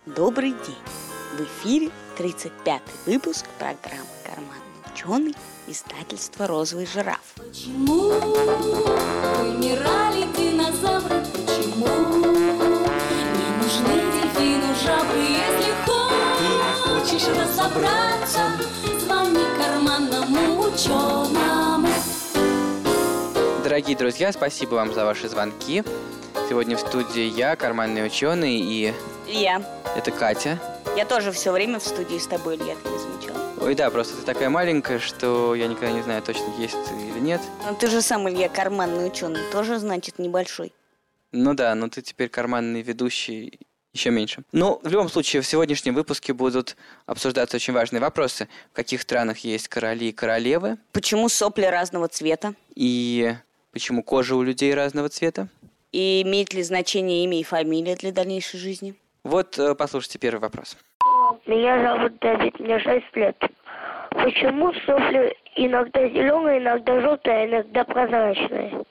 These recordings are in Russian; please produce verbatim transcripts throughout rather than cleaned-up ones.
Добрый день! В эфире тридцать пятый выпуск программы «Карманный ученый» издательства «Розовый жираф». Почему вымирали динозавры? Почему не нужны дельфину жабры? Если хочешь разобраться, звони карманному ученому. Дорогие друзья, спасибо вам за ваши звонки. Сегодня в студии я, карманный ученый, и... Я. Это Катя. Я тоже все время в студии с тобой, Илья, ты не замечал? Ой, да, просто ты такая маленькая, что я никогда не знаю, точно есть ты или нет. Но ты же сам, Илья, карманный ученый, тоже, значит, небольшой. Ну да, но ты теперь карманный ведущий еще меньше. Ну, в любом случае, в сегодняшнем выпуске будут обсуждаться очень важные вопросы. В каких странах есть короли и королевы? Почему сопли разного цвета? И почему кожа у людей разного цвета? И имеет ли значение имя и фамилия для дальнейшей жизни? Вот, послушайте первый вопрос. Меня зовут Давид, мне шесть лет. Почему сопли иногда зеленые, иногда желтые, а иногда прозрачные?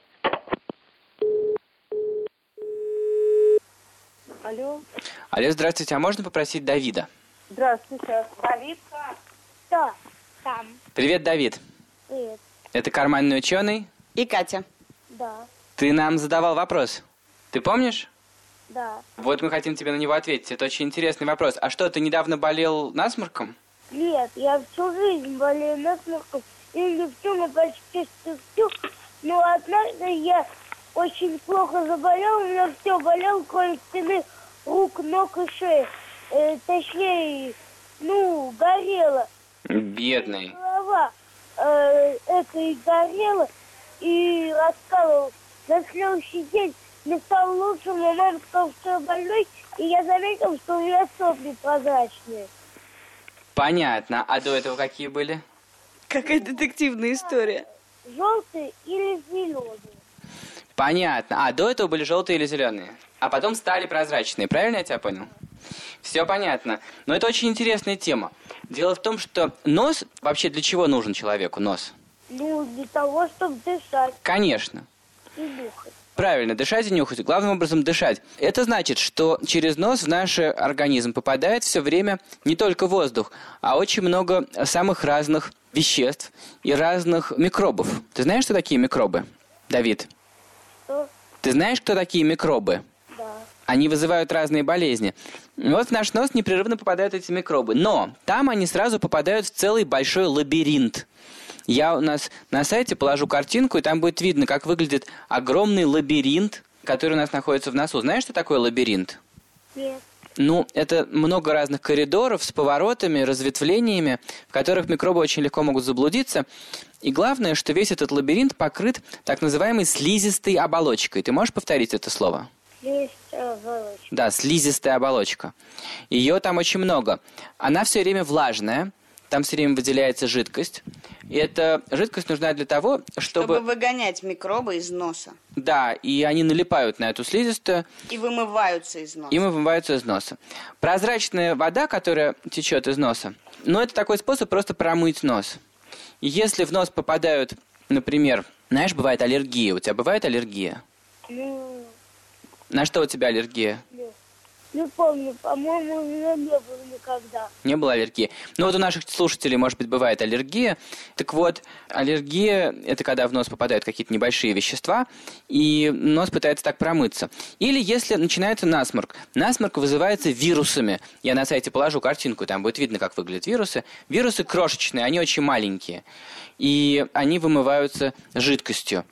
Алло. Алло, здравствуйте, а можно попросить Давида? Здравствуйте. Давид? Да, там. Привет, Давид. Привет. Это карманный ученый? И Катя. Да, Ты нам задавал вопрос. Ты помнишь? да. Вот мы хотим тебе на него ответить. Это очень интересный вопрос. А что, ты недавно болел насморком? Нет, я всю жизнь болею насморком. Или не всю, но почти что всю. Но однажды я очень плохо заболел. У меня все болело, кроме спины, рук, ног и шеи. Э, точнее, ну, горело. Бедный. Голова э, это и горела, и раскалывалась. На следующий день мне стало лучше, но мама сказала, что я больной, и я заметил, что у меня сопли прозрачные. Понятно. А до этого какие были? Какая детективная история. Желтые или зеленые? Понятно. А до этого были желтые или зеленые? А потом стали прозрачные. Правильно я тебя понял? Все понятно. Но это очень интересная тема. Дело в том, что нос... Вообще для чего нужен человеку нос? Ну, для того, чтобы дышать Конечно. и нюхать. Правильно, дышать и нюхать. Главным образом дышать. Это значит, что через нос в наш организм попадает все время не только воздух, а очень много самых разных веществ и разных микробов. Ты знаешь, что такие микробы, Давид? Что? Ты знаешь, кто такие микробы? Да. Они вызывают разные болезни. Вот в наш нос непрерывно попадают эти микробы. Но там они сразу попадают в целый большой лабиринт. Я у нас на сайте положу картинку, и там будет видно, как выглядит огромный лабиринт, который у нас находится в носу. Знаешь, что такое лабиринт? Нет. Ну, это много разных коридоров с поворотами, разветвлениями, в которых микробы очень легко могут заблудиться. И главное, что весь этот лабиринт покрыт так называемой слизистой оболочкой. Ты можешь повторить это слово? Слизистая оболочка. Да, слизистая оболочка. Ее там очень много. Она все время влажная. Там все время выделяется жидкость. И эта жидкость нужна для того, чтобы... Чтобы выгонять микробы из носа. Да, и они налипают на эту слизистую. И вымываются из носа. И вымываются из носа. Прозрачная вода, которая течет из носа, ну, это такой способ просто промыть нос. И если в нос попадают, например, знаешь, бывает аллергия. У тебя бывает аллергия? Ну, На что у тебя аллергия? нет. Не помню, по-моему, у меня не было никогда. Не было аллергии. Ну вот у наших слушателей, может быть, бывает аллергия. Так вот, аллергия – это когда в нос попадают какие-то небольшие вещества, и нос пытается так промыться. Или если начинается насморк. Насморк вызывается вирусами. Я на сайте положу картинку, там будет видно, как выглядят вирусы. Вирусы крошечные, они очень маленькие. И они вымываются жидкостью.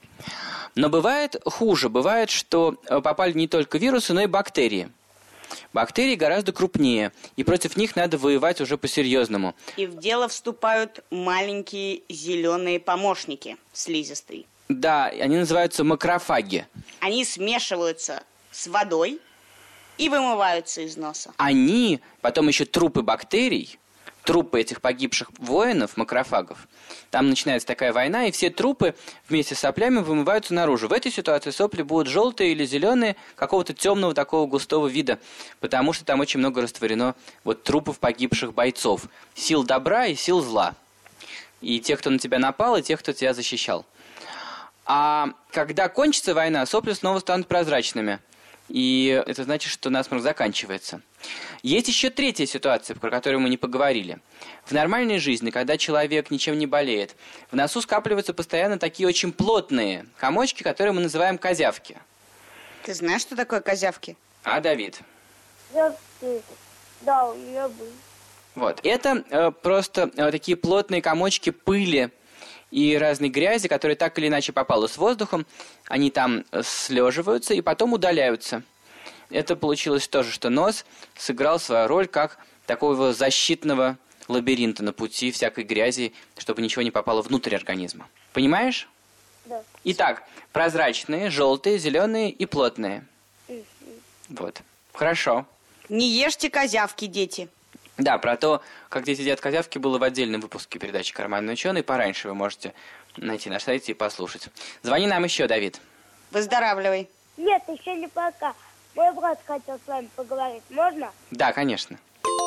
Но бывает хуже. Бывает, что попали не только вирусы, но и бактерии. Бактерии гораздо крупнее, и против них надо воевать уже по-серьезному. И в дело вступают маленькие зеленые помощники слизистой. Да, они называются макрофаги. Они смешиваются с водой и вымываются из носа. Они, потом еще трупы бактерий, трупы этих погибших воинов, макрофагов, там начинается такая война, и все трупы вместе с соплями вымываются наружу. В этой ситуации сопли будут желтые или зеленые, какого-то темного такого густого вида, потому что там очень много растворено вот трупов погибших бойцов. Сил добра и сил зла. И тех, кто на тебя напал, и тех, кто тебя защищал. А когда кончится война, сопли снова станут прозрачными. и это значит, что насморк заканчивается. Есть еще третья ситуация, про которую мы не поговорили. В нормальной жизни, когда человек ничем не болеет, в носу скапливаются постоянно такие очень плотные комочки, которые мы называем козявки. Ты знаешь, что такое козявки? А, Давид? Я, да, у меня был. Вот. Это э, просто э, такие плотные комочки пыли и разной грязи, которые так или иначе попала с воздухом. Они там слеживаются и потом удаляются. Это получилось тоже, что нос сыграл свою роль как такого защитного лабиринта на пути всякой грязи, чтобы ничего не попало внутрь организма. Понимаешь? Да. Итак, прозрачные, желтые, зеленые и плотные. Мгм. Вот. Хорошо. Не ешьте козявки, дети. Да, про то, как дети едят козявки, было в отдельном выпуске передачи «Карманный ученый». Пораньше вы можете найти наш сайт и послушать. Звони нам еще, Давид. Выздоравливай. Нет, еще не пока. Мой брат хотел с вами поговорить. Можно? Да, конечно.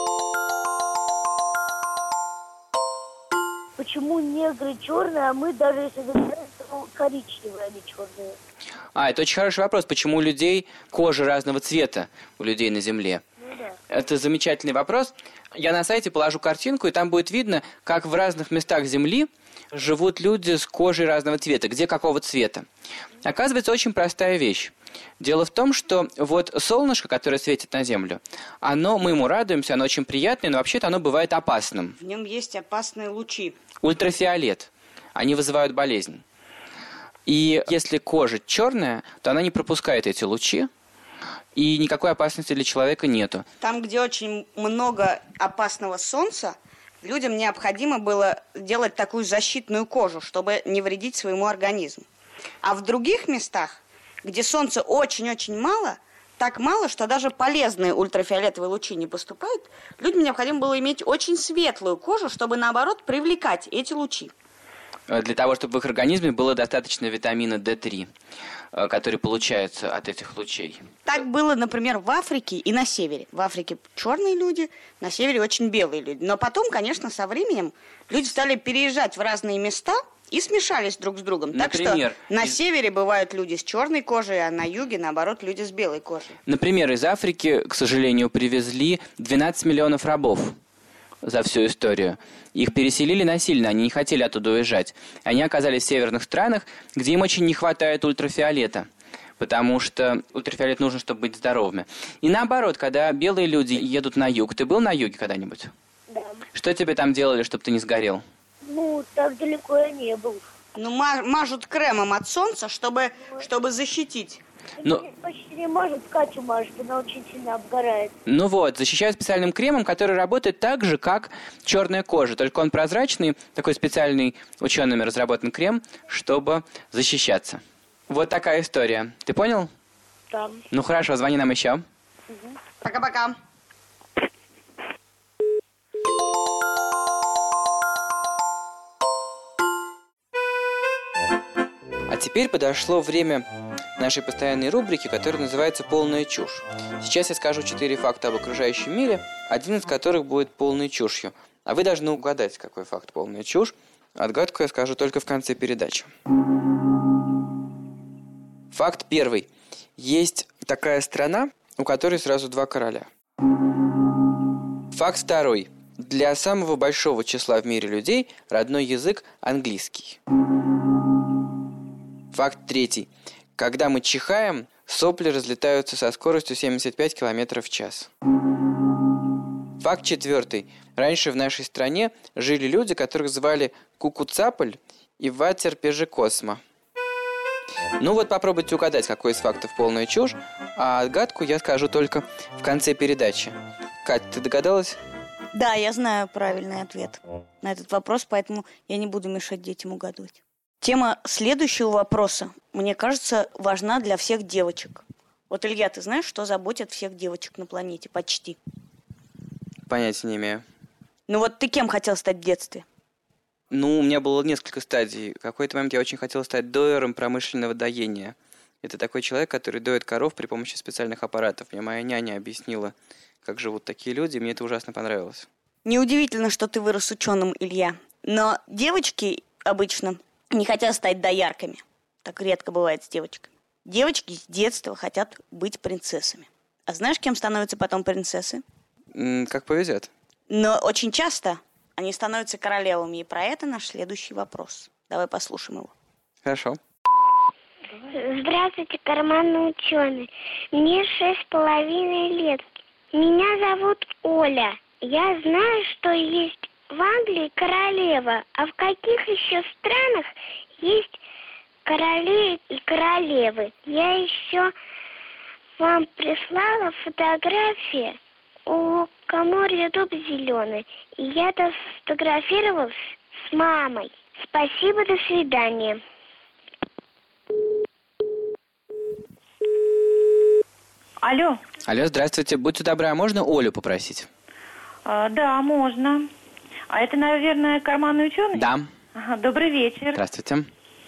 Почему негры черные, а мы даже если говорим, то коричневые, а не черные? А, это очень хороший вопрос. Почему у людей кожа разного цвета, у людей на Земле? Ну да. Это замечательный вопрос. Я на сайте положу картинку, и там будет видно, как в разных местах Земли живут люди с кожей разного цвета, где какого цвета. Оказывается, очень простая вещь. Дело в том, что вот солнышко, которое светит на Землю, оно, мы ему радуемся, оно очень приятное, но вообще-то оно бывает опасным. В нем есть опасные лучи. Ультрафиолет. Они вызывают болезнь. И если кожа черная, то она не пропускает эти лучи, и никакой опасности для человека нету. Там, где очень много опасного солнца, людям необходимо было делать такую защитную кожу, чтобы не вредить своему организму. А в других местах, где солнца очень-очень мало, так мало, что даже полезные ультрафиолетовые лучи не поступают, людям необходимо было иметь очень светлую кожу, чтобы, наоборот, привлекать эти лучи. Для того, чтобы в их организме было достаточно витамина дэ три, который получается от этих лучей. Так было, например, в Африке и на севере. В Африке черные люди, на севере очень белые люди. Но потом, конечно, со временем люди стали переезжать в разные места и смешались друг с другом. Например, так что на из... севере бывают люди с черной кожей, а на юге, наоборот, люди с белой кожей. Например, из Африки, к сожалению, привезли двенадцать миллионов рабов за всю историю. Их переселили насильно, они не хотели оттуда уезжать. Они оказались в северных странах, где им очень не хватает ультрафиолета, потому что ультрафиолет нужен, чтобы быть здоровыми. И наоборот, когда белые люди едут на юг, ты был на юге когда-нибудь? Да. Что тебе там делали, чтобы ты не сгорел? Ну, так далеко я не был. Ну, мажут кремом от солнца, чтобы, чтобы защитить. Ну, почти не может, Катю мажет, она очень сильно обгорает. Ну вот, защищают специальным кремом, который работает так же, как черная кожа, только он прозрачный, такой специальный учеными разработан крем, чтобы защищаться. Вот такая история. Ты понял? Да. Ну хорошо, звони нам еще. Угу. Пока-пока. А теперь подошло время нашей постоянной рубрики, которая называется «Полная чушь». Сейчас я скажу четыре факта об окружающем мире, один из которых будет полной чушью. А вы должны угадать, какой факт полная чушь. Отгадку я скажу только в конце передачи. Факт первый. Есть такая страна, у которой сразу два короля. Факт второй. Для самого большого числа в мире людей родной язык английский. Факт третий. Когда мы чихаем, сопли разлетаются со скоростью семьдесят пять километров в час. Факт четвертый. Раньше в нашей стране жили люди, которых звали Кукуцаполь и Ватерпежекосма. Ну вот попробуйте угадать, какой из фактов полная чушь, а отгадку я скажу только в конце передачи. Кать, ты догадалась? Да, я знаю правильный ответ на этот вопрос, поэтому я не буду мешать детям угадывать. Тема следующего вопроса, мне кажется, важна для всех девочек. Вот, Илья, ты знаешь, что заботит всех девочек на планете? Почти. Понятия не имею. Ну вот ты кем хотел стать в детстве? Ну, у меня было несколько стадий. В какой-то момент я очень хотел стать доером промышленного доения. Это такой человек, который доит коров при помощи специальных аппаратов. Мне моя няня объяснила, как живут такие люди, мне это ужасно понравилось. Неудивительно, что ты вырос ученым, Илья. Но девочки обычно не хотят стать доярками. Так редко бывает с девочками. Девочки с детства хотят быть принцессами. А знаешь, кем становятся потом принцессы? М, Как повезет. Но очень часто они становятся королевами. И про это наш следующий вопрос. Давай послушаем его. Хорошо. Здравствуйте, карманный ученый. Мне шесть с половиной лет. Меня зовут Оля. Я знаю, что есть в Англии королева. А в каких еще странах есть короли и королевы? Я еще вам прислала фотографии у лукоморья дуб зеленый. И я там сфотографировалась с мамой. Спасибо, до свидания. Алло. Алло, здравствуйте. Будьте добры, а можно Олю попросить? А, да, можно. А это, наверное, карманный ученый? Да. Ага, добрый вечер. Здравствуйте.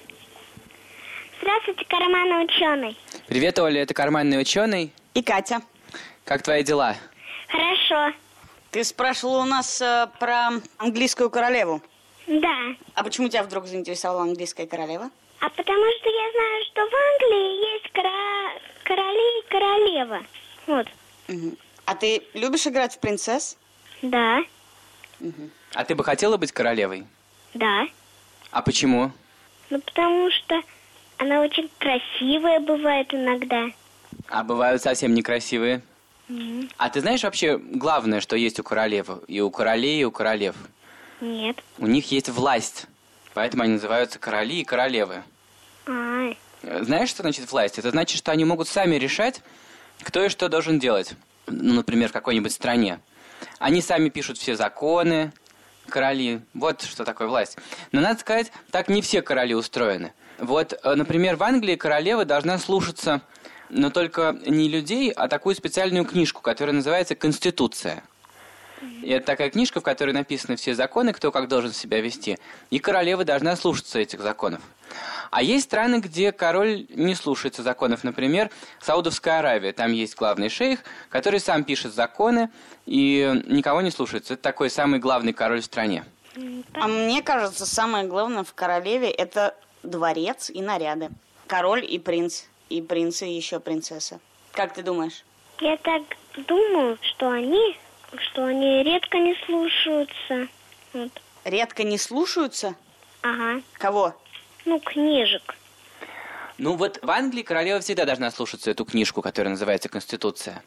Здравствуйте, карманный ученый. Привет, Оля, это карманный ученый. И Катя. Как твои дела? Хорошо. Ты спрашивала у нас э, про английскую королеву. Да. А почему тебя вдруг заинтересовала английская королева? А потому что я знаю, что в Англии есть кора... короли и королева. Вот. Угу. А ты любишь играть в принцесс? Да. Угу. А ты бы хотела быть королевой? Да. А почему? Ну, потому что она очень красивая бывает иногда. А бывают совсем некрасивые. М, А ты знаешь вообще главное, что есть у королев? И у королей, и у королев? Нет. У них есть власть. Поэтому они называются короли и королевы. А, Знаешь, что значит власть? Это значит, что они могут сами решать, кто и что должен делать. Ну, например, в какой-нибудь стране. Они сами пишут все законы, короли. Вот что такое власть. Но, надо сказать, так не все короли устроены. Вот, э, например, в Англии королева должна слушаться, но только не людей, а такую специальную книжку, которая называется «Конституция». И это такая книжка, в которой написаны все законы, кто как должен себя вести. И королева должна слушаться этих законов. А есть страны, где король не слушается законов. Например, Саудовская Аравия. Там есть главный шейх, который сам пишет законы и никого не слушается. Это такой самый главный король в стране. А мне кажется, самое главное в королеве – это дворец и наряды. Король и принц. И принцы, и еще принцесса. Как ты думаешь? я так думаю, что они, что они редко не слушаются. Вот. Редко не слушаются? Ага. Кого? Ну, книжек. Ну вот в Англии королева всегда должна слушаться эту книжку, которая называется «Конституция».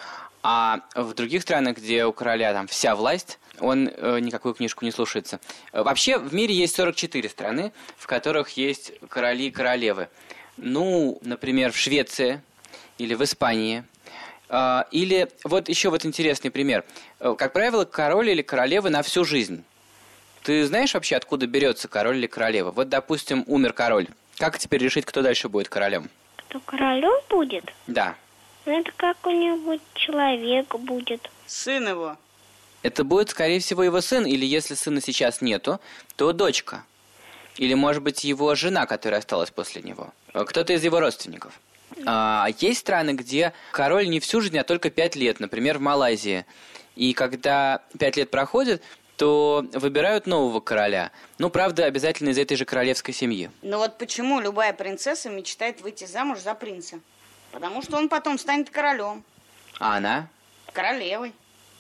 А в других странах, где у короля там вся власть, он э, никакую книжку не слушается. Э, Вообще в мире есть сорок четыре страны, в которых есть короли и королевы. Ну, например, в Швеции или в Испании. Э, Или вот еще вот интересный пример. Э, Как правило, король или королева на всю жизнь. Ты знаешь вообще, откуда берется король или королева? Вот, допустим, умер король. Как теперь решить, кто дальше будет королем? Кто королем будет? Да. Ну, это какой-нибудь человек будет. Сын его. Это будет, скорее всего, его сын, или если сына сейчас нету, то дочка. Или, может быть, его жена, которая осталась после него. Кто-то из его родственников. А, есть страны, где король не всю жизнь, а только пять лет. Например, в Малайзии. И когда пять лет проходит, то выбирают нового короля. Ну, правда, обязательно из этой же королевской семьи. Ну вот почему любая принцесса мечтает выйти замуж за принца? Потому что он потом станет королем. А она? Королевой.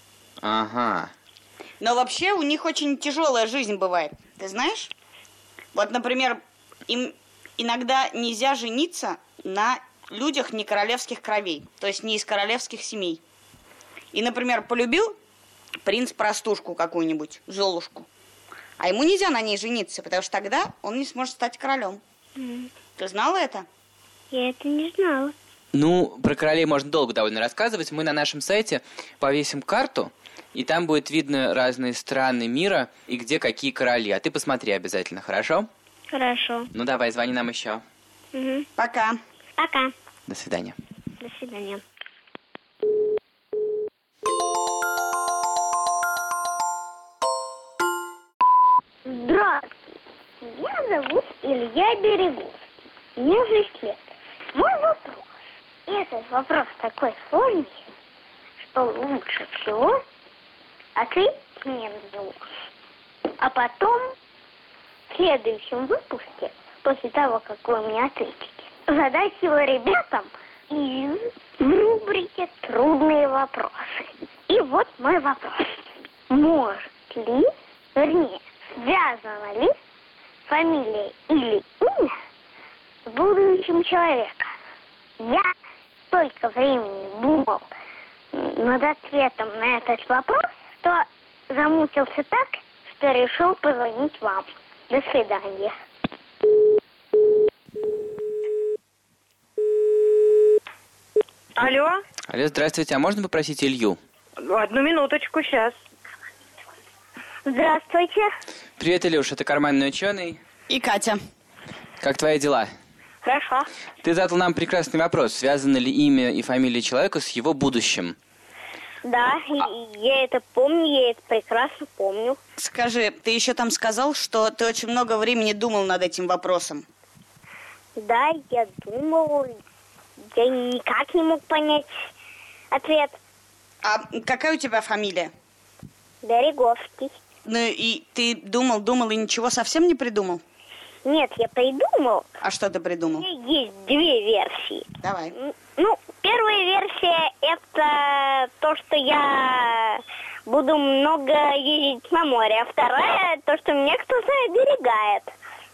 Ага. Но вообще у них очень тяжелая жизнь бывает. Ты знаешь? Вот, например, им иногда нельзя жениться на людях не королевских кровей. То есть не из королевских семей. И, например, полюбил принц простушку какую-нибудь, Золушку. А ему нельзя на ней жениться, потому что тогда он не сможет стать королем. М, Ты знала это? Я это не знала. Ну, про королей можно долго довольно рассказывать. Мы на нашем сайте повесим карту, и там будет видно разные страны мира и где какие короли. А ты посмотри обязательно, хорошо? Хорошо. Ну давай, звони нам еще. Угу. Пока. Пока. До свидания. До свидания. Здравствуйте. Меня зовут Илья Берегов. Мне шесть лет. Мой вопрос. Этот вопрос такой сложный, что лучше всего ответить мне на него. А потом в следующем выпуске, после того, как вы мне ответите, задать его ребятам из рубрики «Трудные вопросы». И вот мой вопрос. Может ли, вернее, связано ли фамилия или имя с будущим человека? Я столько времени думал над ответом на этот вопрос, что замучился так, что решил позвонить вам. До свидания. Алло? Алло, здравствуйте. А можно попросить Илью? Одну минуточку, сейчас. Здравствуйте. Привет, Илюш, это карманный ученый. И Катя. Как твои дела? Хорошо. Ты задал нам прекрасный вопрос. Связано ли имя и фамилия человека с его будущим? Да, и- я это помню, я это прекрасно помню. Скажи, ты еще там сказал, что ты очень много времени думал над этим вопросом. Да, я думал, я никак не мог понять ответ. А какая у тебя фамилия? Береговский. Ну и ты думал, думал и ничего совсем не придумал? Нет, я придумал. А что ты У придумал? меня есть две версии. Давай. М, Ну, первая версия – это то, что я буду много ездить на море, а вторая – то, что меня кто-то оберегает.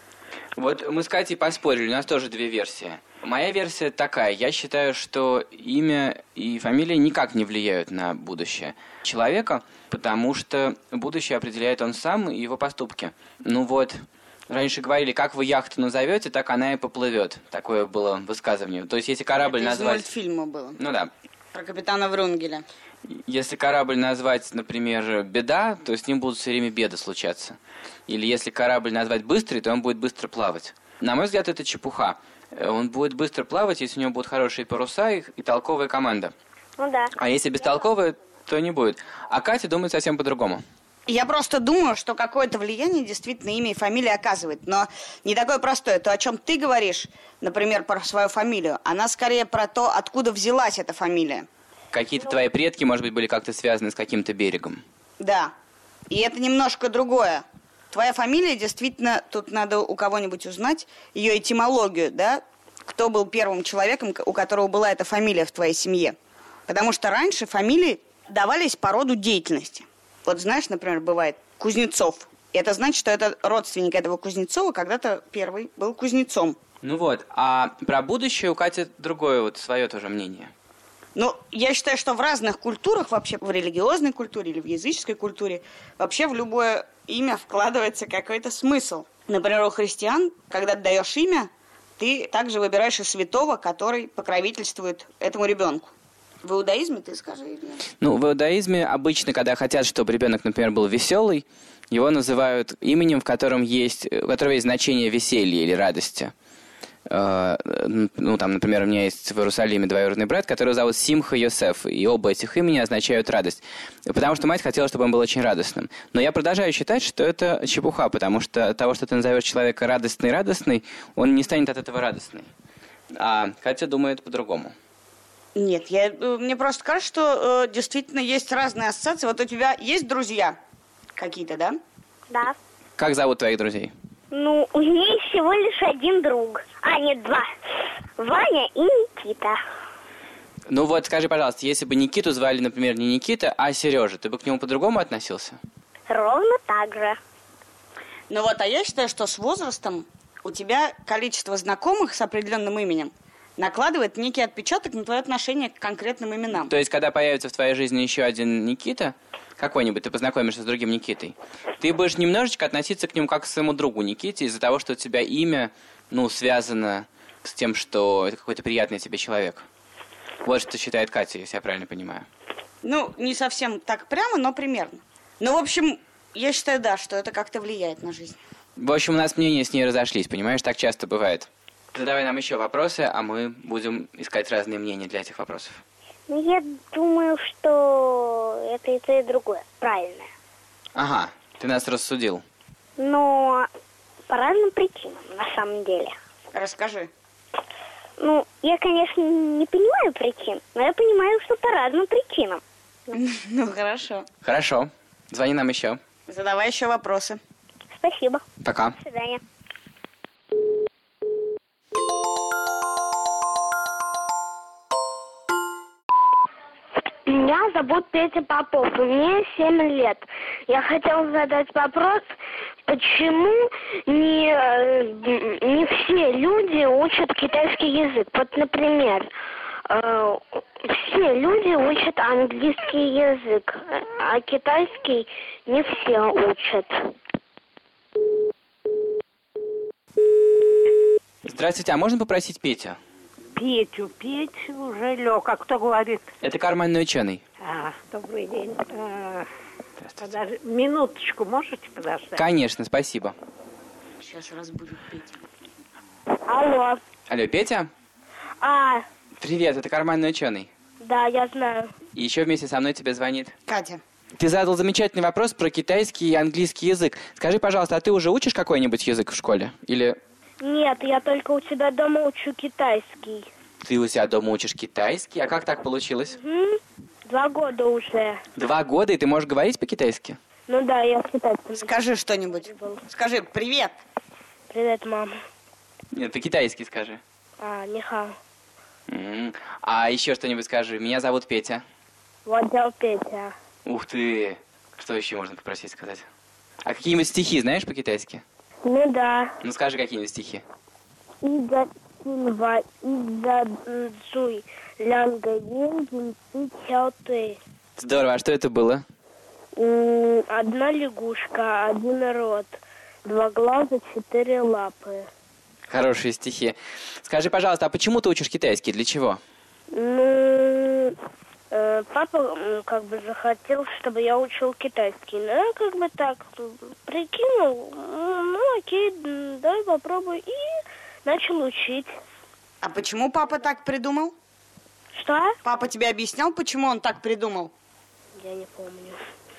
Вот мы с Катей поспорили, у нас тоже две версии. Моя версия такая. Я считаю, что имя и фамилия никак не влияют на будущее человека, потому что будущее определяет он сам и его поступки. Ну вот, раньше говорили, как вы яхту назовете, так она и поплывет. Такое было высказывание. То есть, если корабль Это из назвать... мультфильма было. Ну да. Про капитана Врунгеля. Если корабль назвать, например, «Беда», то с ним будут все время беды случаться. Или если корабль назвать «Быстрый», то он будет быстро плавать. На мой взгляд, это чепуха. Он будет быстро плавать, если у него будут хорошие паруса и, и толковая команда. Ну да. А если бестолковая, то не будет. А Катя думает совсем по-другому. Я просто думаю, что какое-то влияние действительно имя и фамилия оказывает. Но не такое простое. То, о чем ты говоришь, например, про свою фамилию, она скорее про то, откуда взялась эта фамилия. Какие-то твои предки, может быть, были как-то связаны с каким-то берегом. Да. И это немножко другое. Твоя фамилия действительно, тут надо у кого-нибудь узнать ее этимологию, да? Кто был первым человеком, у которого была эта фамилия в твоей семье. Потому что раньше фамилии давались по роду деятельности. Вот знаешь, например, бывает Кузнецов. И это значит, что это родственник этого Кузнецова когда-то первый был кузнецом. Ну вот, а про будущее у Кати другое вот свое тоже мнение. Ну, я считаю, что в разных культурах, вообще в религиозной культуре или в языческой культуре, вообще в любое имя вкладывается какой-то смысл. Например, у христиан, когда ты даешь имя, ты также выбираешь и святого, который покровительствует этому ребенку. В иудаизме ты скажи, Илья. Ну, в иудаизме обычно, когда хотят, чтобы ребенок, например, был веселый, его называют именем, в котором есть, у которого есть значение веселья или радости. Ну, там, например, у меня есть в Иерусалиме двоюродный брат, которого зовут Симха Йосеф, и оба этих имени означают радость. Потому что мать хотела, чтобы он был очень радостным. Но я продолжаю считать, что это чепуха, потому что от того, что ты назовешь человека радостный-радостный, он не станет от этого радостный. А Катя думает по-другому. Нет, я, мне просто кажется, что э, действительно есть разные ассоциации. Вот у тебя есть друзья какие-то, да? Да. Как зовут твоих друзей? Ну, у меня есть всего лишь один друг. А, нет, два. Ваня и Никита. Ну вот, скажи, пожалуйста, если бы Никиту звали, например, не Никита, а Сережа, ты бы к нему по-другому относился? Ровно так же. Ну вот, а я считаю, что с возрастом у тебя количество знакомых с определенным именем накладывает некий отпечаток на твое отношение к конкретным именам. То есть, когда появится в твоей жизни еще один Никита, какой-нибудь, ты познакомишься с другим Никитой, ты будешь немножечко относиться к нему как к своему другу Никите из-за того, что у тебя имя, ну, связано с тем, что это какой-то приятный тебе человек. Вот что считает Катя, если я правильно понимаю. Ну, не совсем так прямо, но примерно. Ну, в общем, я считаю, да, что это как-то влияет на жизнь. В общем, у нас мнения с ней разошлись, понимаешь, так часто бывает. Задавай нам еще вопросы, а мы будем искать разные мнения для этих вопросов. Ну, я думаю, что это и то, и другое. Правильное. Ага, ты нас рассудил. Но по разным причинам, на самом деле. Расскажи. Ну, я, конечно, не понимаю причин, но я понимаю, что по разным причинам. Ну, хорошо. Хорошо, звони нам еще. Задавай еще вопросы. Спасибо. Пока. До свидания. Меня зовут Петя Попов, и мне семь лет. Я хотела задать вопрос, почему не, не все люди учат китайский язык? Вот, например, все люди учат английский язык, а китайский не все учат. Здравствуйте, а можно попросить Петю? Петю, Петю уже лег. А кто говорит? Это карманный ученый. А, добрый день. А, подожди, минуточку можете подождать? Конечно, спасибо. Сейчас разбудит Петя. Алло. Алло, Петя? А, Привет, это карманный ученый. да, я знаю. И еще вместе со мной тебе звонит Катя. Ты задал замечательный вопрос про китайский и английский язык. Скажи, пожалуйста, а ты уже учишь какой-нибудь язык в школе? Или Нет, я только у тебя дома учу китайский. ты у себя дома учишь китайский? А как так получилось? М? Два года уже. Два года, и ты можешь говорить по-китайски? Ну да, я в китайском. Скажи что-нибудь. Скажи «Привет». Привет, мама. Нет, по-китайски скажи. А, нихао. М. А еще что-нибудь скажи. Меня зовут Петя. Вот я Петя. Ух ты! Что еще можно попросить сказать? А какие-нибудь стихи знаешь по-китайски? Ну да. Ну скажи какие-нибудь стихи. Ида синва, ида цуй, лянга yin, ты чао ты. Здорово, а что это было? М, Одна лягушка, один рот, два глаза, четыре лапы. Хорошие стихи. Скажи, пожалуйста, а почему ты учишь китайский? Для чего? Ну, э, папа м, как бы захотел, чтобы я учил китайский. Ну, я как бы так м, прикинул, м, ну окей, м, давай попробуй. И начал учить. А почему папа так придумал? Что? Папа тебе объяснял, почему он так придумал? Я не помню.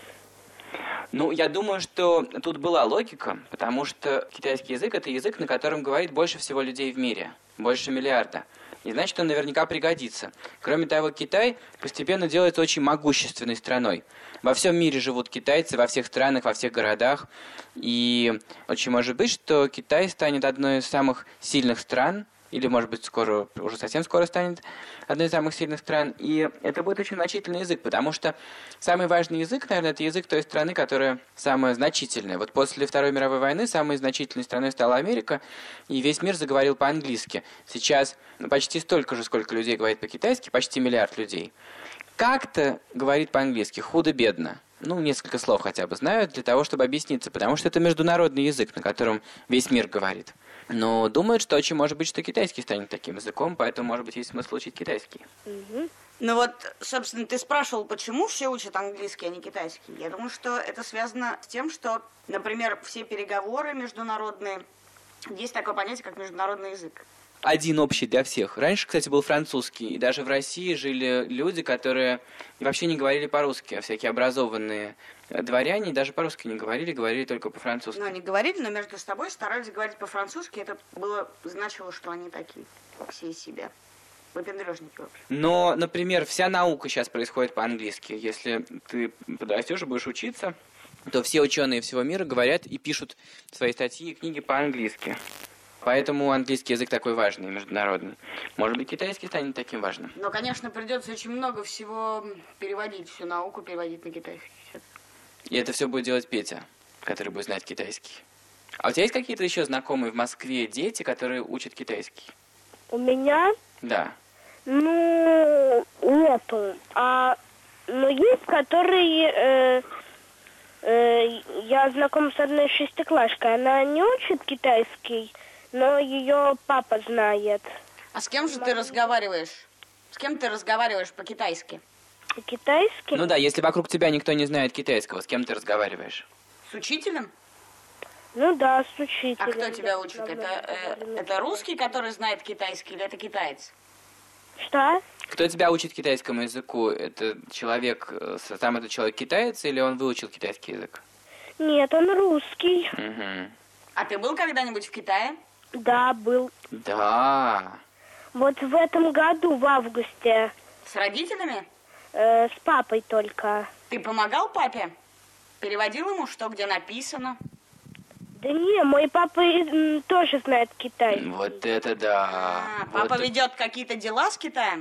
Ну, я думаю, что тут была логика, потому что китайский язык – это язык, на котором говорит больше всего людей в мире, больше миллиарда. И значит, он наверняка пригодится. Кроме того, Китай постепенно делается очень могущественной страной. Во всем мире живут китайцы, во всех странах, во всех городах. И очень может быть, что Китай станет одной из самых сильных стран, или, может быть, скоро, уже совсем скоро станет одной из самых сильных стран. И это будет очень значительный язык, потому что самый важный язык, наверное, это язык той страны, которая самая значительная. Вот после Второй мировой войны самой значительной страной стала Америка, и весь мир заговорил по-английски. Сейчас ну, почти столько же, сколько людей говорит по-китайски, почти миллиард людей. Как-то говорит по-английски, худо-бедно. Ну, несколько слов хотя бы знают для того, чтобы объясниться, потому что это международный язык, на котором весь мир говорит. Но думают, что очень может быть, что китайский станет таким языком, поэтому, может быть, есть смысл учить китайский. Угу. Ну вот, собственно, ты спрашивал, почему все учат английский, а не китайский. Я думаю, что это связано с тем, что, например, все переговоры международные, есть такое понятие, как международный язык. Один общий для всех. Раньше, кстати, был французский, и даже в России жили люди, которые вообще не говорили по-русски, а всякие образованные дворяне даже по-русски не говорили, говорили только по-французски. Ну, они говорили, но между собой старались говорить по-французски, это было, значило, что они такие, все из себя. Выпендрежники вообще. Но, например, вся наука сейчас происходит по-английски. Если ты подрастешь и будешь учиться, то все ученые всего мира говорят и пишут свои статьи и книги по-английски. Поэтому английский язык такой важный, международный. Может быть, китайский станет таким важным. Но, конечно, придется очень много всего переводить, всю науку переводить на китайский. И это все будет делать Петя, который будет знать китайский. А у тебя есть какие-то еще знакомые в Москве дети, которые учат китайский? У меня? Да. Ну, нету. А, но есть, которые... Э, э, я знакома с одной шестиклашкой. Она не учит китайский, но ее папа знает. А с кем же ты разговариваешь? С кем ты разговариваешь по-китайски? По-китайски? Ну да, если вокруг тебя никто не знает китайского, с кем ты разговариваешь? С учителем? Ну да, с учителем. А кто тебя учит? Это, э, это русский, который знает китайский, или это китаец? Что? Кто тебя учит китайскому языку? Это человек, сам этот человек китаец, или он выучил китайский язык? Нет, он русский. Угу. А ты был когда-нибудь в Китае? Да, был. Да. Вот в этом году, в августе. С родителями? Э, с папой только. Ты помогал папе? Переводил ему, что где написано? Да не, мой папа м, тоже знает китайский. Вот это да. А, вот папа это... ведет какие-то дела с Китаем?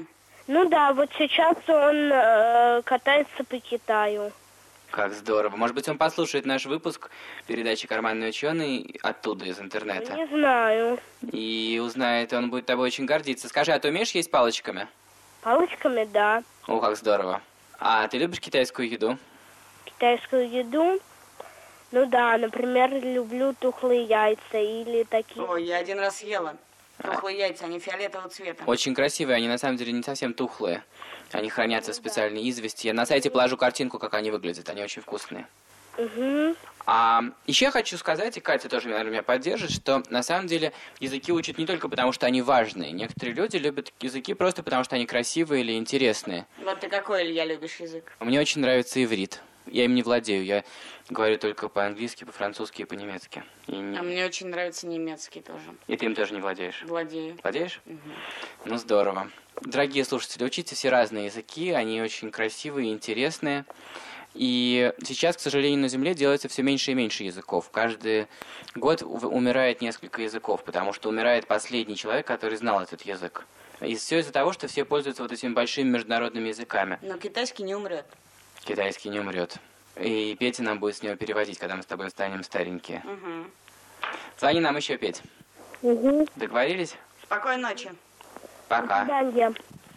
Ну да, вот сейчас он э, катается по Китаю. Как здорово. Может быть, он послушает наш выпуск передачи «Карманный ученый» оттуда, из интернета. Не знаю. И узнает, он будет тобой очень гордиться. Скажи, а ты умеешь есть палочками? Палочками, да. О, как здорово. А ты любишь китайскую еду? Китайскую еду? Ну да, например, люблю тухлые яйца или такие... Ой, я один раз ела. Тухлые яйца, они фиолетового цвета. Очень красивые, они на самом деле не совсем тухлые. Они хранятся в специальной извести. Я на сайте положу картинку, как они выглядят. Они очень вкусные. Угу. А еще я хочу сказать, и Катя тоже, наверное, меня поддержит, что на самом деле языки учат не только потому, что они важные. Некоторые люди любят языки просто потому, что они красивые или интересные. Вот ты какой, Илья, любишь язык? Мне очень нравится иврит. Я им не владею, я говорю только по-английски, по-французски и по-немецки. И не... А мне очень нравится немецкий тоже. И ты им тоже не владеешь? Владею. Владеешь? Угу. Ну, здорово. Дорогие слушатели, учите все разные языки, они очень красивые и интересные. И сейчас, к сожалению, на Земле делается все меньше и меньше языков. Каждый год умирает несколько языков, потому что умирает последний человек, который знал этот язык. И все из-за того, что все пользуются вот этими большими международными языками. Но китайский не умрет. Китайский не умрет. И Петя нам будет с него переводить, когда мы с тобой станем старенькие. Угу. Звони нам еще, Петь. Угу. Договорились? Спокойной ночи. Пока. До свидания.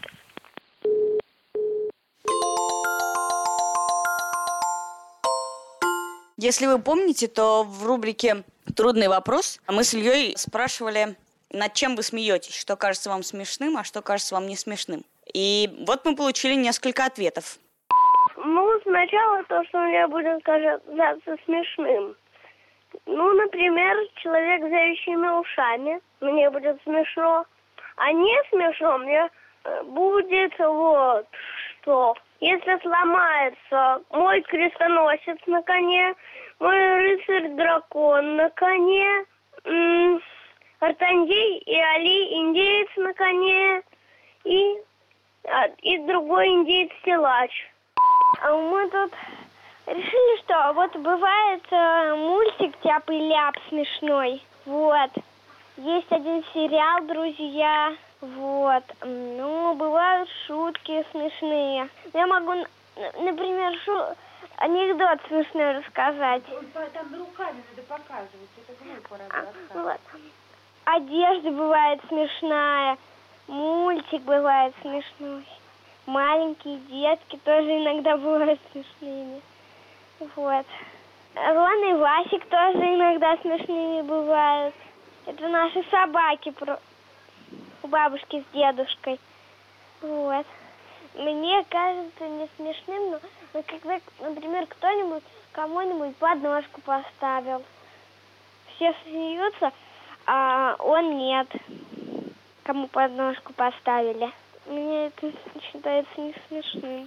Если вы помните, то в рубрике «Трудный вопрос» мы с Ильей спрашивали, над чем вы смеетесь, что кажется вам смешным, а что кажется вам не смешным. И вот мы получили несколько ответов. Ну, сначала то, что мне будет казаться смешным. Ну, например, человек с заячьими ушами. Мне будет смешно. А не смешно мне будет вот что. Если сломается мой крестоносец на коне, мой рыцарь-дракон на коне, м- Артандей и Али индеец на коне, и, а, и другой индеец-силач. А мы тут решили, что вот бывает э, мультик «Тяп и ляп» смешной. Вот. Есть один сериал «Друзья». Вот. Ну, бывают шутки смешные. Я могу, например, шу... анекдот смешной рассказать. Там руками надо показывать, это глупо рассказать. Вот. Одежда бывает смешная, мультик бывает смешной. Маленькие детки тоже иногда бывают смешными. Вот. Рон и Васик тоже иногда смешными бывают. Это наши собаки у бабушки с дедушкой. Вот. Мне кажется не смешным, но, но когда, например, кто-нибудь кому-нибудь подножку поставил. Все смеются, а он нет. Кому подножку поставили. Мне это считается не смешным.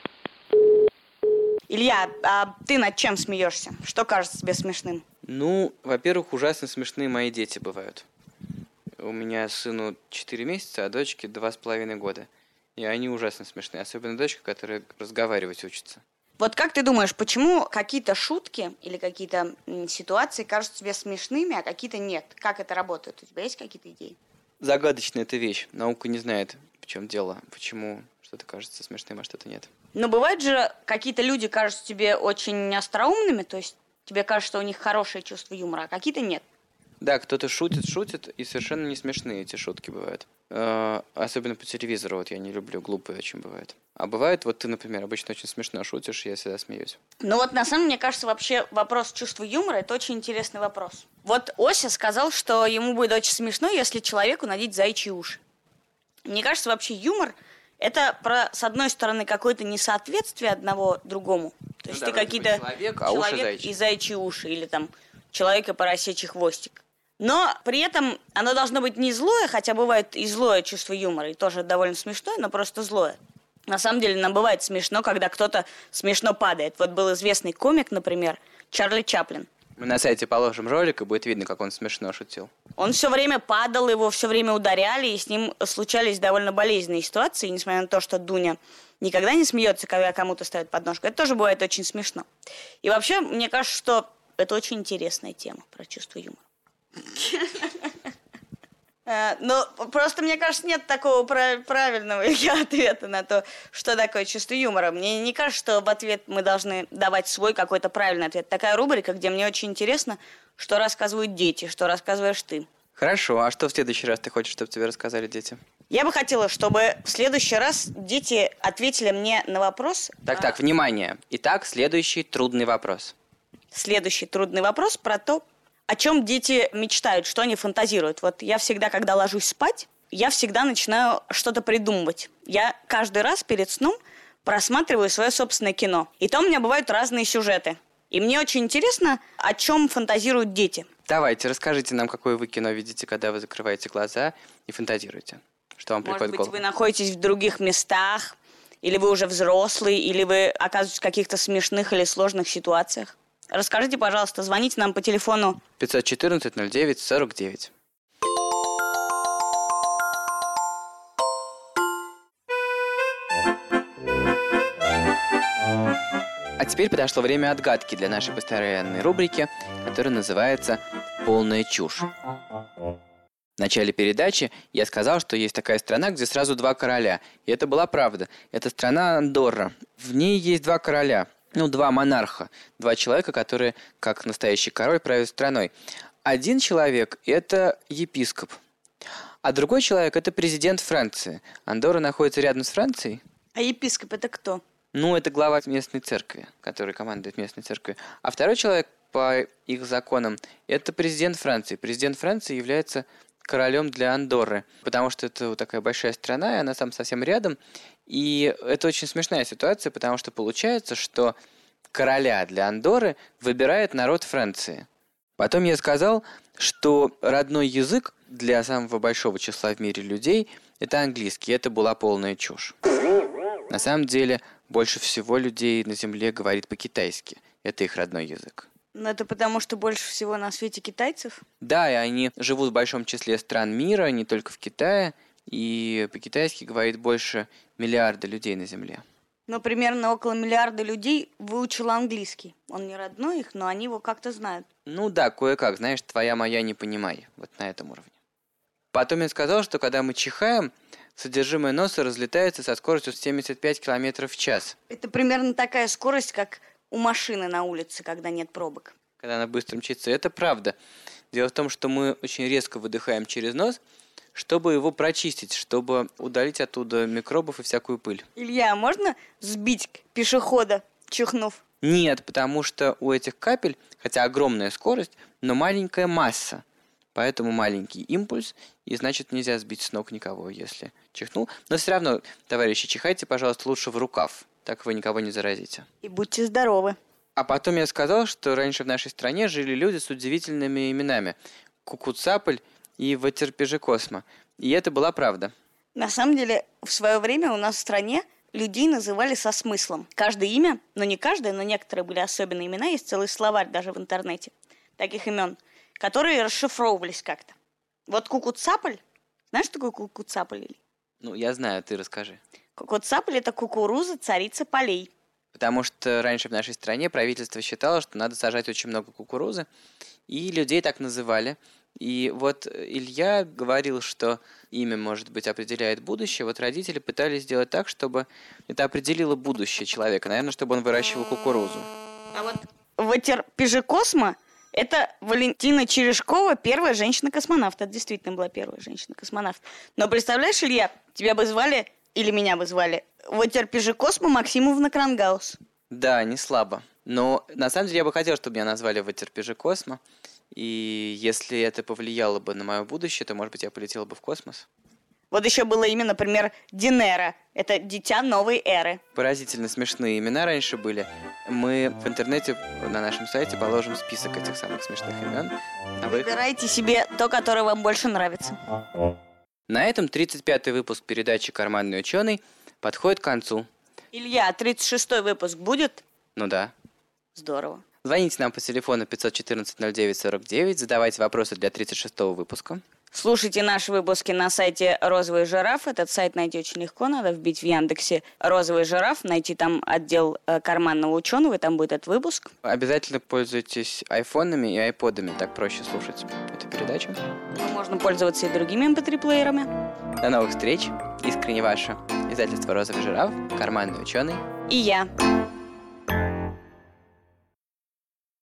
Илья, а ты над чем смеешься? Что кажется тебе смешным? Ну, во-первых, ужасно смешные мои дети бывают. У меня сыну четыре месяца, а дочке два с половиной года. И они ужасно смешные. Особенно дочка, которая разговаривать учится. Вот как ты думаешь, почему какие-то шутки или какие-то м, ситуации кажутся тебе смешными, а какие-то нет? Как это работает? У тебя есть какие-то идеи? Загадочная эта вещь. Наука не знает, в чем дело. Почему что-то кажется смешным, а что-то нет. Но бывает же, какие-то люди кажутся тебе очень остроумными, то есть тебе кажется, что у них хорошее чувство юмора, а какие-то нет. Да, кто-то шутит, шутит, и совершенно не смешные эти шутки бывают. Э, особенно по телевизору, вот я не люблю, глупые очень бывают. А бывает, вот ты, например, обычно очень смешно шутишь, я всегда смеюсь. Ну вот на самом деле, мне кажется, вообще вопрос чувства юмора – это очень интересный вопрос. Вот Ося сказал, что ему будет очень смешно, если человеку надеть заячьи уши. Мне кажется, вообще юмор – это, про, с одной стороны, какое-то несоответствие одного другому. То есть ну, ты да, какие-то человек, а уши заячьи. И заячьи уши, или там человек и поросячий хвостик. Но при этом оно должно быть не злое, хотя бывает и злое чувство юмора, и тоже довольно смешное, но просто злое. На самом деле нам бывает смешно, когда кто-то смешно падает. Вот был известный комик, например, Чарли Чаплин. Мы на сайте положим ролик, и будет видно, как он смешно шутил. Он все время падал, его все время ударяли, и с ним случались довольно болезненные ситуации, несмотря на то, что Дуня никогда не смеется, когда кому-то ставят подножку. Это тоже бывает очень смешно. И вообще, мне кажется, что это очень интересная тема про чувство юмора. Э, ну, просто, мне кажется, нет такого прав- правильного ответа на то, что такое чувство юмора. Мне не кажется, что в ответ мы должны давать свой какой-то правильный ответ. Такая рубрика, где мне очень интересно, что рассказывают дети, что рассказываешь ты. Хорошо, а что в следующий раз ты хочешь, чтобы тебе рассказали дети? Я бы хотела, чтобы в следующий раз дети ответили мне на вопрос... Так, а, так, внимание. Итак, следующий трудный вопрос. Следующий трудный вопрос про то, о чем дети мечтают, что они фантазируют. Вот я всегда, когда ложусь спать, я всегда начинаю что-то придумывать. Я каждый раз перед сном просматриваю свое собственное кино. И там у меня бывают разные сюжеты. И мне очень интересно, о чем фантазируют дети. Давайте, расскажите нам, какое вы кино видите, когда вы закрываете глаза и фантазируете. Что вам Может приходит быть, в голову? вы находитесь в других местах, или вы уже взрослый, или вы оказываетесь в каких-то смешных или сложных ситуациях. Расскажите, пожалуйста, звоните нам по телефону пятьсот четырнадцать ноль девять сорок девять. А теперь подошло время отгадки для нашей постоянной рубрики, которая называется «Полная чушь». В начале передачи я сказал, что есть такая страна, где сразу два короля. И это была правда. Это страна Андорра. В ней есть два короля. Ну, два монарха. Два человека, которые, как настоящий король, правят страной. Один человек – это епископ. А другой человек – это президент Франции. Андорра находится рядом с Францией. А епископ это кто? Ну, это глава местной церкви, который командует местной церковью. А второй человек, по их законам, это президент Франции. Президент Франции является королем для Андорры, потому что это вот такая большая страна, и она там совсем рядом. И это очень смешная ситуация, потому что получается, что короля для Андорры выбирает народ Франции. Потом я сказал, что родной язык для самого большого числа в мире людей – это английский. Это была полная чушь. На самом деле, больше всего людей на Земле говорит по-китайски. Это их родной язык. Ну, это потому, что больше всего на свете китайцев? Да, и они живут в большом числе стран мира, не только в Китае. И по-китайски говорит больше миллиарда людей на Земле. Ну, примерно около миллиарда людей выучило английский. Он не родной их, но они его как-то знают. Ну да, кое-как. Знаешь, твоя моя не понимай. Вот на этом уровне. Потом я сказал, что когда мы чихаем, содержимое носа разлетается со скоростью семьдесят пять километров в час. Это примерно такая скорость, как у машины на улице, когда нет пробок. Когда она быстро мчится. Это правда. Дело в том, что мы очень резко выдыхаем через нос, чтобы его прочистить, чтобы удалить оттуда микробов и всякую пыль. Илья, можно сбить пешехода, чихнув? Нет, потому что у этих капель, хотя огромная скорость, но маленькая масса. Поэтому маленький импульс, и значит нельзя сбить с ног никого, если чихнул. Но все равно, товарищи, чихайте, пожалуйста, лучше в рукав. Так вы никого не заразите. И будьте здоровы. А потом я сказал, что раньше в нашей стране жили люди с удивительными именами. Кукуцапль и Ватерпежекосма. И это была правда. На самом деле, в свое время у нас в стране людей называли со смыслом. Каждое имя, но не каждое, но некоторые были особенные имена, есть целый словарь даже в интернете таких имен, которые расшифровывались как-то. Вот Кукуцапль, знаешь, что такое Кукуцапль? Ну, я знаю, ты расскажи. Кукуцапль – это кукуруза, царица полей. Потому что раньше в нашей стране правительство считало, что надо сажать очень много кукурузы, и людей так называли. И вот Илья говорил, что имя, может быть, определяет будущее. Вот родители пытались сделать так, чтобы это определило будущее человека. Наверное, чтобы он выращивал кукурузу. А вот Ватерпежекосма – это Валентина Черешкова, первая женщина-космонавт. Это действительно была первая женщина-космонавт. Но представляешь, Илья, тебя бы звали, или меня бы звали, Ватерпежекосма Максимовна Крангаус. Да, не слабо. Но на самом деле я бы хотел, чтобы меня назвали Ватерпежекосма. И если это повлияло бы на мое будущее, то, может быть, я полетела бы в космос. Вот еще было имя, например, Динера. Это дитя новой эры. Поразительно смешные имена раньше были. Мы в интернете на нашем сайте положим список этих самых смешных имен. А вы... Выбирайте себе то, которое вам больше нравится. На этом тридцать пятый выпуск передачи «Карманный ученый» подходит к концу. Илья, тридцать шестой выпуск будет? Ну да. Здорово. Звоните нам по телефону пятьсот четырнадцать ноль девять сорок девять, задавайте вопросы для тридцать шестого выпуска. Слушайте наши выпуски на сайте «Розовый жираф». Этот сайт найти очень легко. Надо вбить в Яндексе «Розовый жираф», найти там отдел э, карманного ученого, и там будет этот выпуск. Обязательно пользуйтесь айфонами и айподами. Так проще слушать эту передачу. Но можно пользоваться и другими эм пэ три-плеерами. До новых встреч. Искренне ваша. Издательство «Розовый жираф», карманный ученый. И я.